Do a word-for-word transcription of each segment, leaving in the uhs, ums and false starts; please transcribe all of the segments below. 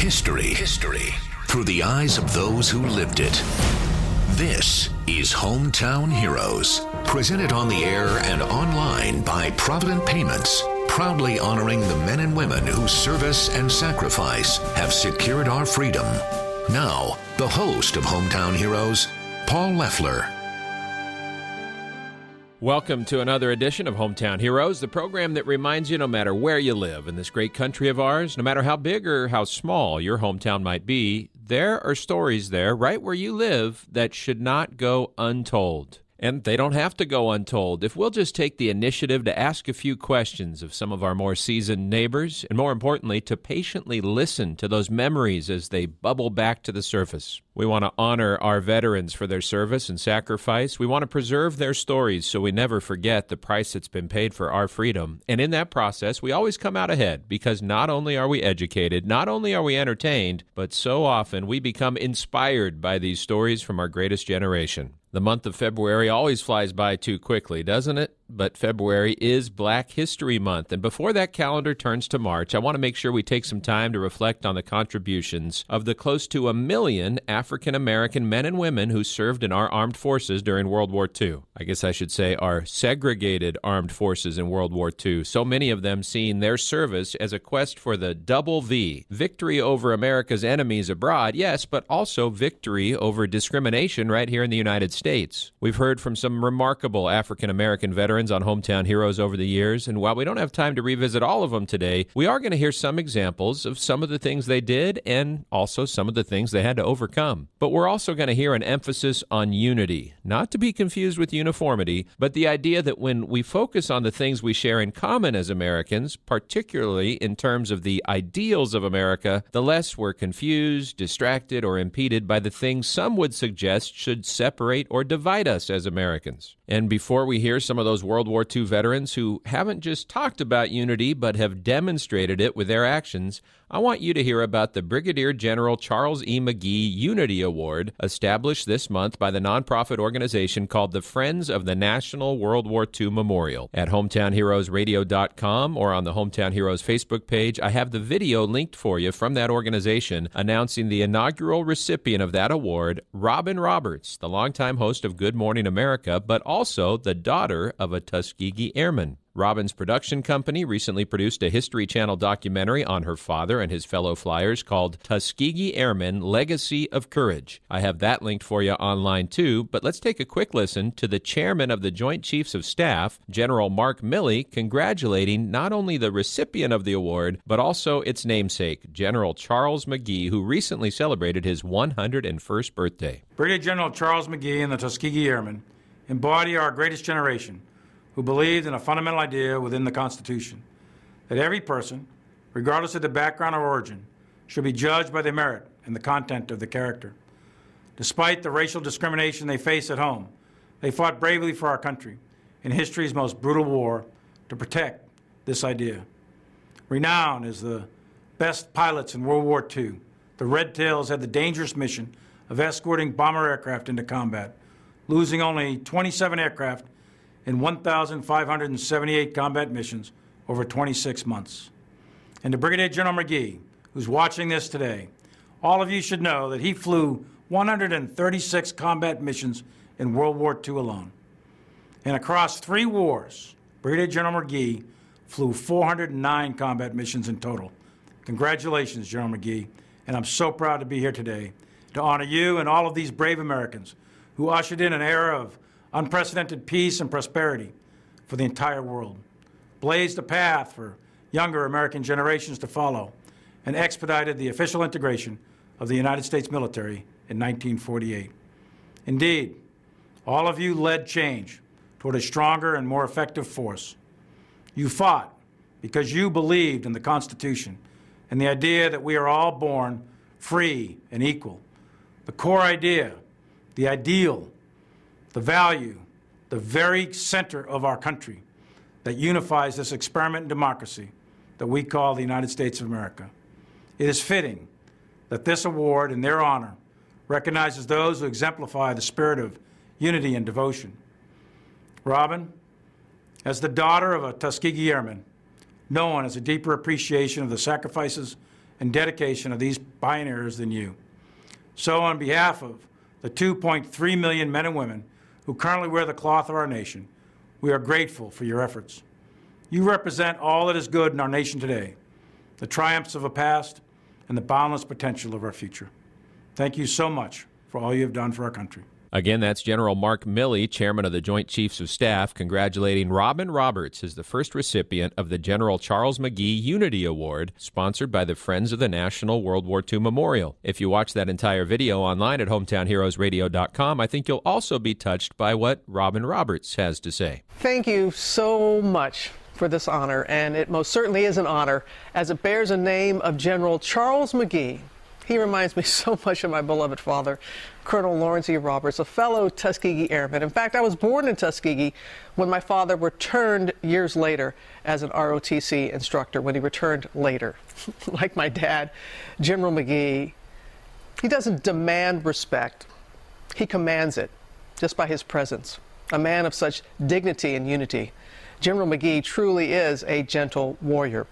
History. History. Through the eyes of those who lived it. This is Hometown Heroes. Presented on the air and online by Provident Payments. Proudly honoring the men and women whose service and sacrifice have secured our freedom. Now, the host of Hometown Heroes, Paul Leffler. Welcome to another edition of Hometown Heroes, the program that reminds you no matter where you live in this great country of ours, no matter how big or how small your hometown might be, there are stories there right where you live that should not go untold. And they don't have to go untold if we'll just take the initiative to ask a few questions of some of our more seasoned neighbors, and more importantly, to patiently listen to those memories as they bubble back to the surface. We want to honor our veterans for their service and sacrifice. We want to preserve their stories so we never forget the price that's been paid for our freedom. And in that process, we always come out ahead because not only are we educated, not only are we entertained, but so often we become inspired by these stories from our greatest generation. The month of February always flies by too quickly, doesn't it? But February is Black History Month, and before that calendar turns to March, I want to make sure we take some time to reflect on the contributions of the close to a million African-American men and women who served in our armed forces during World War Two. I guess I should say our segregated armed forces in World War Two, so many of them seeing their service as a quest for the double V, victory over America's enemies abroad, yes, but also victory over discrimination right here in the United States. We've heard from some remarkable African-American veterans on Hometown Heroes over the years, and while we don't have time to revisit all of them today, we are going to hear some examples of some of the things they did and also some of the things they had to overcome. But we're also going to hear an emphasis on unity, not to be confused with uniformity, but the idea that when we focus on the things we share in common as Americans, particularly in terms of the ideals of America, the less we're confused, distracted, or impeded by the things some would suggest should separate or divide us as Americans. And before we hear some of those World War Two veterans who haven't just talked about unity but have demonstrated it with their actions, I want you to hear about the Brigadier General Charles E. McGee Unity Award, established this month by the nonprofit organization called the Friends of the National World War Two Memorial. At hometown heroes radio dot com or on the Hometown Heroes Facebook page, I have the video linked for you from that organization announcing the inaugural recipient of that award, Robin Roberts, the longtime host of Good Morning America, but also the daughter of a Tuskegee Airman. Robin's production company recently produced a History Channel documentary on her father and his fellow flyers called Tuskegee Airmen, Legacy of Courage. I have that linked for you online too, but let's take a quick listen to the chairman of the Joint Chiefs of Staff, General Mark Milley, congratulating not only the recipient of the award, but also its namesake, General Charles McGee, who recently celebrated his one hundred first birthday. Brigadier General Charles McGee and the Tuskegee Airmen embody our greatest generation, who believed in a fundamental idea within the Constitution, that every person, regardless of their background or origin, should be judged by their merit and the content of their character. Despite the racial discrimination they face at home, they fought bravely for our country in history's most brutal war to protect this idea. Renowned as the best pilots in World War Two, the Red Tails had the dangerous mission of escorting bomber aircraft into combat, losing only twenty-seven aircraft in one thousand five hundred seventy-eight combat missions over twenty-six months. And to Brigadier General McGee, who's watching this today, all of you should know that he flew one hundred thirty-six combat missions in World War Two alone. And across three wars, Brigadier General McGee flew four hundred nine combat missions in total. Congratulations, General McGee, and I'm so proud to be here today to honor you and all of these brave Americans who ushered in an era of unprecedented peace and prosperity for the entire world, blazed a path for younger American generations to follow, and expedited the official integration of the United States military in nineteen forty-eight. Indeed, all of you led change toward a stronger and more effective force. You fought because you believed in the Constitution and the idea that we are all born free and equal. The core idea, the ideal, the value, the very center of our country that unifies this experiment in democracy that we call the United States of America. It is fitting that this award, in their honor, recognizes those who exemplify the spirit of unity and devotion. Robin, as the daughter of a Tuskegee Airman, no one has a deeper appreciation of the sacrifices and dedication of these pioneers than you. So on behalf of the two point three million men and women who currently wear the cloth of our nation, we are grateful for your efforts. You represent all that is good in our nation today, the triumphs of a past and the boundless potential of our future. Thank you so much for all you have done for our country. Again, that's General Mark Milley, chairman of the Joint Chiefs of Staff, congratulating Robin Roberts as the first recipient of the General Charles McGee Unity Award, sponsored by the Friends of the National World War Two Memorial. If you watch that entire video online at hometown heroes radio dot com, I think you'll also be touched by what Robin Roberts has to say. Thank you so much for this honor, and it most certainly is an honor, as it bears the name of General Charles McGee. He reminds me so much of my beloved father, Colonel Lawrence E. Roberts, a fellow Tuskegee Airman. In fact, I was born in Tuskegee when my father returned years later as an R O T C instructor, when he returned later. Like my dad, General McGee, he doesn't demand respect. He commands it just by his presence. A man of such dignity and unity, General McGee truly is a gentle warrior.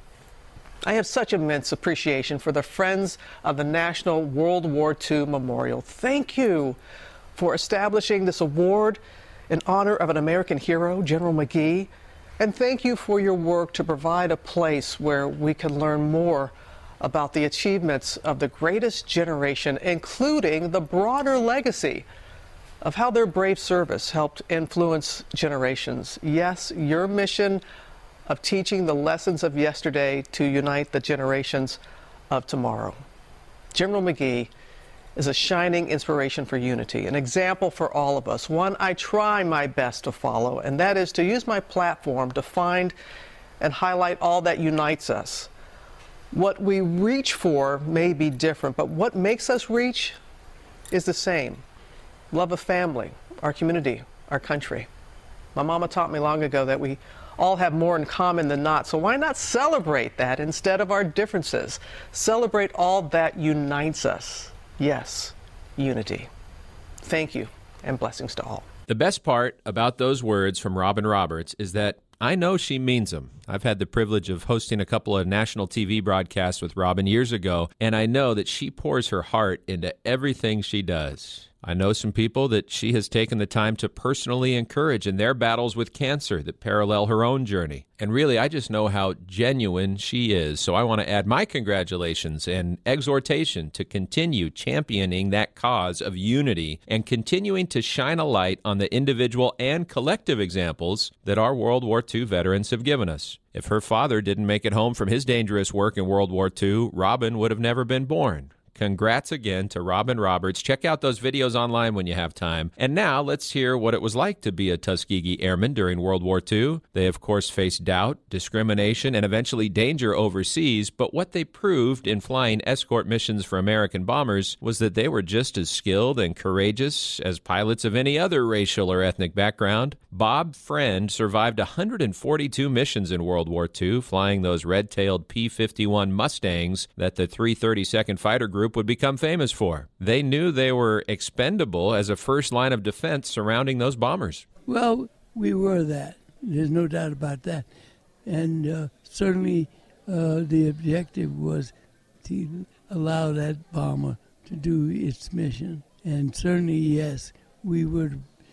I have such immense appreciation for the Friends of the National World War Two Memorial. Thank you for establishing this award in honor of an American hero, General McGee. And thank you for your work to provide a place where we can learn more about the achievements of the greatest generation, including the broader legacy of how their brave service helped influence generations. Yes, your mission of teaching the lessons of yesterday to unite the generations of tomorrow. General McGee is a shining inspiration for unity, an example for all of us, one I try my best to follow, and that is to use my platform to find and highlight all that unites us. What we reach for may be different, but what makes us reach is the same. Love of family, our community, our country. My mama taught me long ago that we all have more in common than not, so why not celebrate that instead of our differences? Celebrate all that unites us. Yes, unity. Thank you, and blessings to all. The best part about those words from Robin Roberts is that I know she means them. I've had the privilege of hosting a couple of national T V broadcasts with Robin years ago, and I know that she pours her heart into everything she does. I know some people that she has taken the time to personally encourage in their battles with cancer that parallel her own journey. And really, I just know how genuine she is. So I want to add my congratulations and exhortation to continue championing that cause of unity and continuing to shine a light on the individual and collective examples that our World War Two veterans have given us. If her father didn't make it home from his dangerous work in World War Two, Robin would have never been born. Congrats again to Robin Roberts. Check out those videos online when you have time. And now let's hear what it was like to be a Tuskegee Airman during World War Two. They, of course, faced doubt, discrimination, and eventually danger overseas. But what they proved in flying escort missions for American bombers was that they were just as skilled and courageous as pilots of any other racial or ethnic background. Bob Friend survived one hundred forty-two missions in World War Two, flying those red-tailed P fifty-one Mustangs that the three thirty-second Fighter Group would become famous for. They knew they were expendable as a first line of defense surrounding those bombers. Well, we were that. There's no doubt about that. And uh, certainly uh, the objective was to allow that bomber to do its mission. And certainly, yes, we were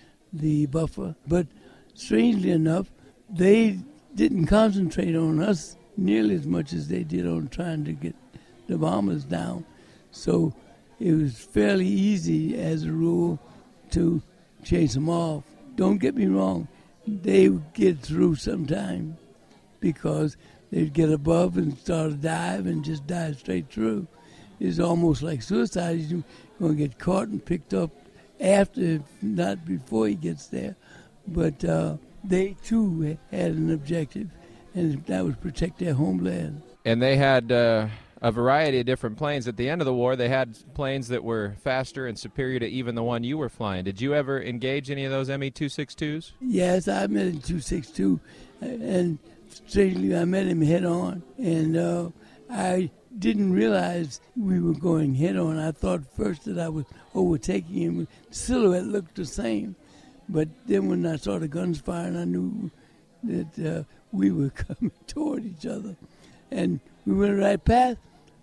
the buffer. But strangely enough, they didn't concentrate on us nearly as much as they did on trying to get the bombers down. So it was fairly easy, as a rule, to chase them off. Don't get me wrong, they would get through sometime because they'd get above and start a dive and just dive straight through. It's almost like suicide. You're going to get caught and picked up after, not before he gets there. But uh, they, too, had an objective, and that was protect their homeland. And they had Uh... a variety of different planes. At the end of the war, they had planes that were faster and superior to even the one you were flying. Did you ever engage any of those M E two sixty-twos? Yes, I met him in two sixty-two, and strangely, I met him head-on, and uh, I didn't realize we were going head-on. I thought first that I was overtaking him. The silhouette looked the same, but then when I saw the guns firing, I knew that uh, we were coming toward each other, and we went right past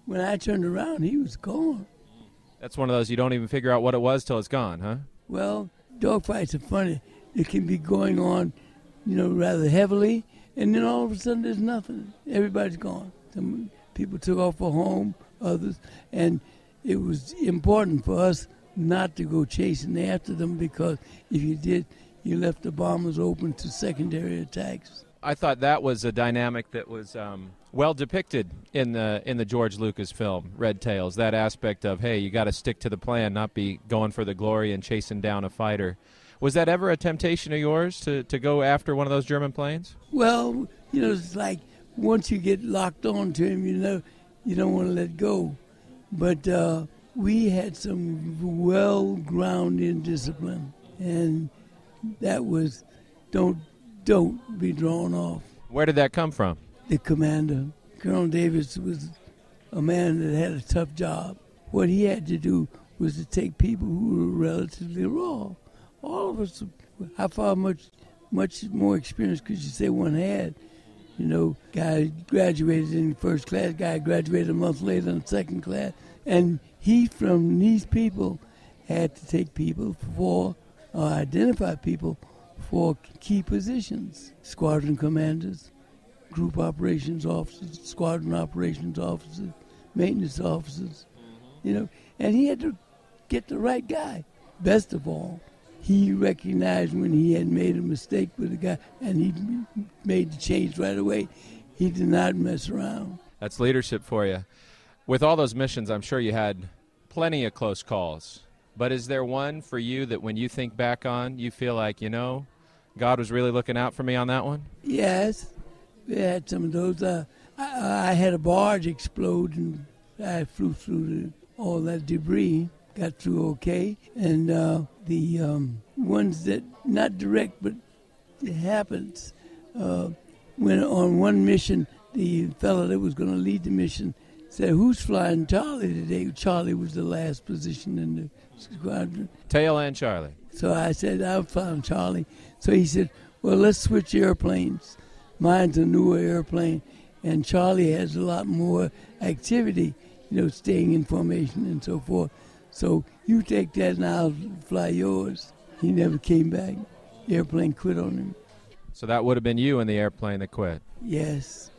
when I turned around, he was gone. That's one of those you don't even figure out what it was till it's gone, huh? Well, dogfights are funny. It can be going on, you know, rather heavily, and then all of a sudden there's nothing. Everybody's gone. Some people took off for home, others, and it was important for us not to go chasing after them, because if you did, you left the bombers open to secondary attacks. I thought that was a dynamic that was um, well depicted in the in the George Lucas film, Red Tails, that aspect of, hey, you got to stick to the plan, not be going for the glory and chasing down a fighter. Was that ever a temptation of yours to, to go after one of those German planes? Well, you know, it's like once you get locked on to him, you know, you don't want to let go. But uh, we had some well-grounded discipline, and that was don't don't be drawn off. Where did that come from? The commander, Colonel Davis, was a man that had a tough job. What he had to do was to take people who were relatively raw. All of us, how far much much more experience could you say one had? You know, guy graduated in first class, guy graduated a month later in second class. And he, from these people, had to take people for, or identify people for key positions. Squadron commanders, group operations officers, squadron operations officers, maintenance officers, you know. And he had to get the right guy. Best of all, he recognized when he had made a mistake with a guy, and he made the change right away. He did not mess around. That's leadership for you. With all those missions, I'm sure you had plenty of close calls. But is there one for you that when you think back on, you feel like, you know, God was really looking out for me on that one? Yes, we had some of those. Uh, I, I had a barge explode, and I flew through the, all that debris, got through okay. And uh, the um, ones that, not direct, but it happens. Uh, when on one mission, the fellow that was going to lead the mission said, "Who's flying Charlie today?" Charlie was the last position in the squadron. Tail and Charlie. So I said, "I'm flying Charlie." So he said, "Well, let's switch airplanes. Mine's a newer airplane, and Charlie has a lot more activity, you know, staying in formation and so forth. So you take that and I'll fly yours." He never came back. The airplane quit on him. So that would have been you in the airplane that quit? Yes.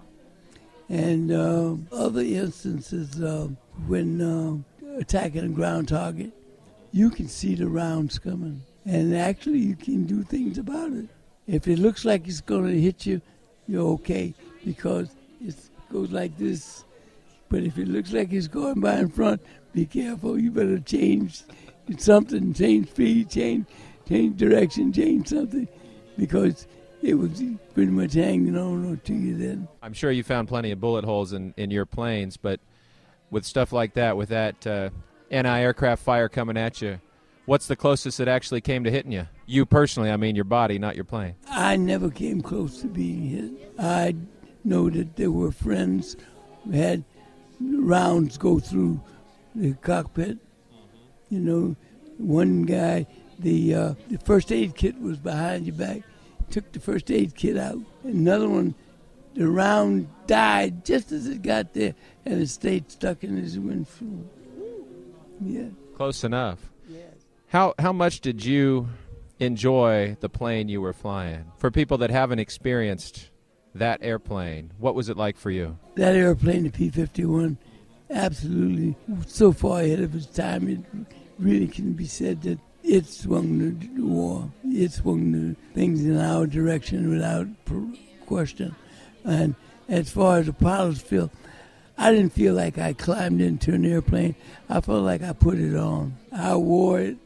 And uh, other instances, uh, when uh, attacking a ground target, you can see the rounds coming. And actually, you can do things about it. If it looks like it's going to hit you, you're okay, because it goes like this. But if it looks like it's going by in front, be careful. You better change something, change speed, change, change direction, change something, because it was pretty much hanging on to you then. I'm sure you found plenty of bullet holes in, in your planes, but with stuff like that, with that uh, anti-aircraft fire coming at you, what's the closest it actually came to hitting you? You personally, I mean your body, not your plane. I never came close to being hit. I know that there were friends who had rounds go through the cockpit. You know, one guy, the uh, the first aid kit was behind your back. Took the first aid kit out. Another one, the round died just as it got there, and it stayed stuck in his windshield. Yeah. Close enough. Yes. How how much did you enjoy the plane you were flying? For people that haven't experienced that airplane, what was it like for you? That airplane, the P fifty-one, absolutely so far ahead of its time, it really can be said that it swung the war. It swung the things in our direction without question. And as far as the pilots feel, I didn't feel like I climbed into an airplane. I felt like I put it on. I wore it.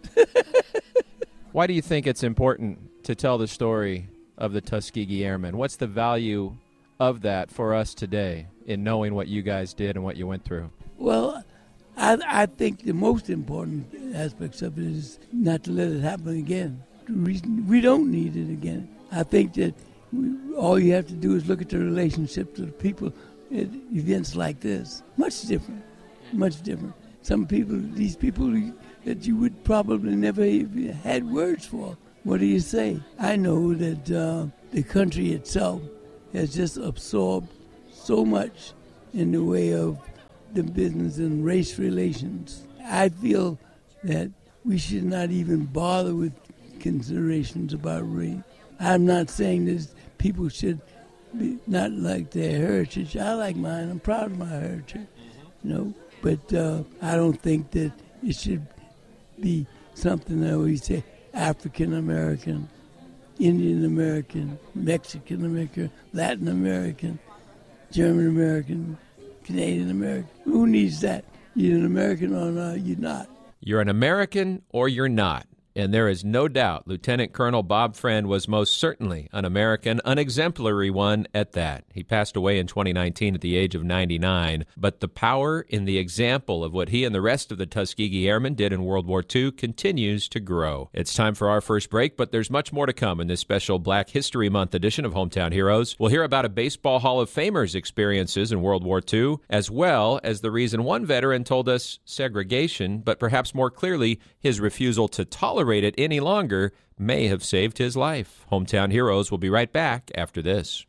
Why do you think it's important to tell the story of the Tuskegee Airmen? What's the value of that for us today in knowing what you guys did and what you went through? Well, I, I think the most important aspects of it is not to let it happen again. The reason we don't need it again. I think that we, all you have to do is look at the relationship to the people at events like this. Much different, much different. Some people, these people that you would probably never even had words for. What do you say? I know that uh, the country itself has just absorbed so much in the way of the business in race relations. I feel that we should not even bother with considerations about race. I'm not saying that people should be not like their heritage. I like mine. I'm proud of my heritage, you know. But uh, I don't think that it should be something that we say African American, Indian American, Mexican American, Latin American, German American, Canadian American. Who needs that? You're an American or not, you're not. You're an American or you're not. And there is no doubt Lieutenant Colonel Bob Friend was most certainly an American, an exemplary one at that. He passed away in twenty nineteen at the age of ninety-nine, but the power in the example of what he and the rest of the Tuskegee Airmen did in World War Two continues to grow. It's time for our first break, but there's much more to come in this special Black History Month edition of Hometown Heroes. We'll hear about a Baseball Hall of Famer's experiences in World War Two, as well as the reason one veteran told us segregation, but perhaps more clearly, his refusal to tolerate it any longer may have saved his life. Hometown Heroes will be right back after this.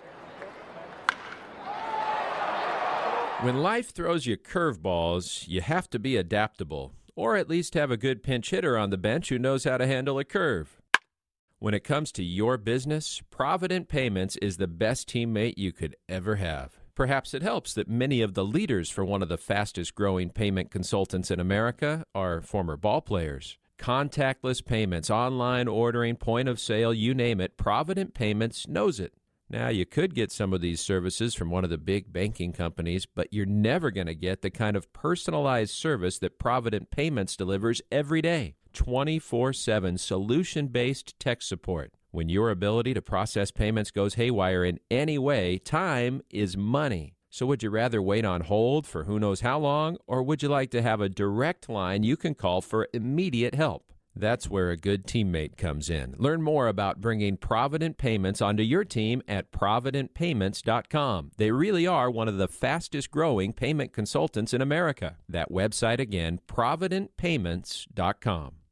When life throws you curveballs, you have to be adaptable, or at least have a good pinch hitter on the bench who knows how to handle a curve. When it comes to your business, Provident Payments is the best teammate you could ever have. Perhaps it helps that many of the leaders for one of the fastest-growing payment consultants in America are former ball players. Contactless payments, online ordering, point of sale, you name it, Provident Payments knows it. Now, you could get some of these services from one of the big banking companies, but you're never going to get the kind of personalized service that Provident Payments delivers every day. twenty-four seven solution-based tech support. When your ability to process payments goes haywire in any way, time is money. So would you rather wait on hold for who knows how long, or would you like to have a direct line you can call for immediate help? That's where a good teammate comes in. Learn more about bringing Provident Payments onto your team at provident payments dot com. They really are one of the fastest-growing payment consultants in America. That website again, provident payments dot com.